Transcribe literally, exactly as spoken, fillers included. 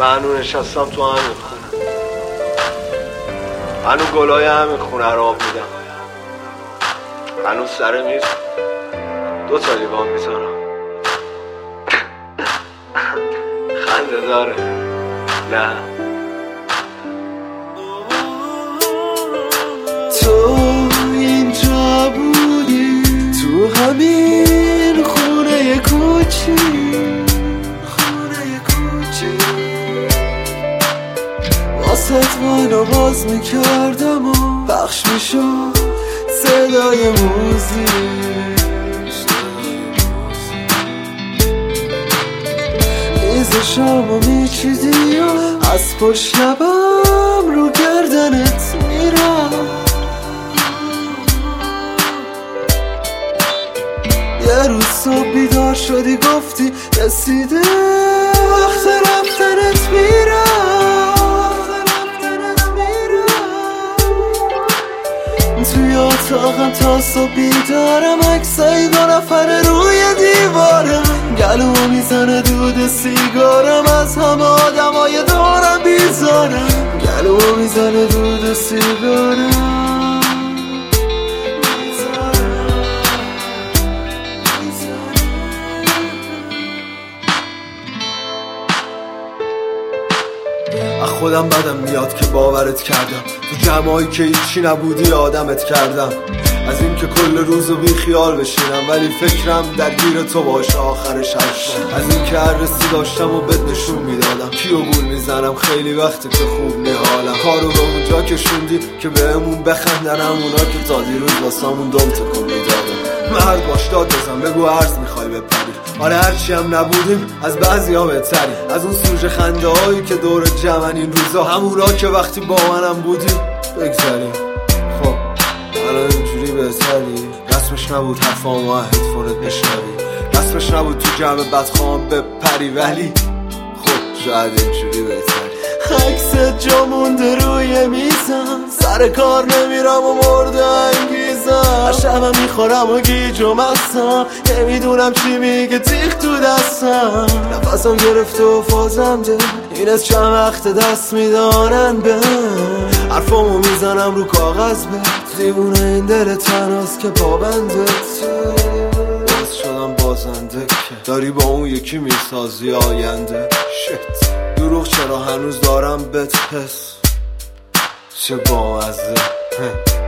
من هنو نشستم تو همین خونه، هنو گلای همین خونه رو آب میدم، هنو سر میز دو تا لیوان میذارم. خنده داره نه؟ تو اینجا بودی تو همین خونه کوچی، خونه کوچی واسه منو باز میکردم و پخش میشد صدای موزیک. میز شامو میچیدی و از پشت لبم رو گردنت میرم. یه روز صبح بیدار شدی گفتی رسیده وقت رفتنت میرم. توی اتاقم تا صبح بیدارم، عکسای دو نفره روی دیوارم، گلومو میزنه دود سیگارم، از همه آدمای دورم بیزارم، گلومو میزنه دود سیگارم. از خودم بدم میاد که باورت کردم، تو جمعایی که هیچی نبودی آدمت کردم. از این که کل روزو بی خیال بشینم ولی فکرم درگیر تو باشه آخرش هشتم. از این که هر رسی داشتم و بد نشون میدادم، کیو گول میزنم خیلی وقتی که خوب نیحالم. کارو به اونجا کشوندی که بهمون بخندن همونا که تا دیروز واسمون دم تکون میدادن. مرد باش داد بزن بگو عرض میخوای بپری، آره هرچی هم نبودیم از بعضی ها بهتری. از اون سوژه خنده هایی که دور جمعن این روزا، همونا که وقتی با منم بودی بگذاریم. خب الان اینجوری بهتری، رسمش نبود حرفام و هدفونت بشنوی، رسمش نبود تو جمع بدخوام بپری، ولی خب شاید اینجوری بهتری. عکست جا مونده روی میزم، سر کار نمیرم و مرده انگیزم، هر شبم میخورم و گیج و مستم، نمیدونم چی میگه تیخ تو دستم، نفسم گرفته و فازم ده، این از چند وقت دست میدانن به حرفامو میزنم رو کاغذ به دیوونه این دل تناست که پابندت. باز شدم بازنده که داری با اون یکی میسازی آینده. شت دروغ چرا هنوز دارم بهت حس، چه بامزه.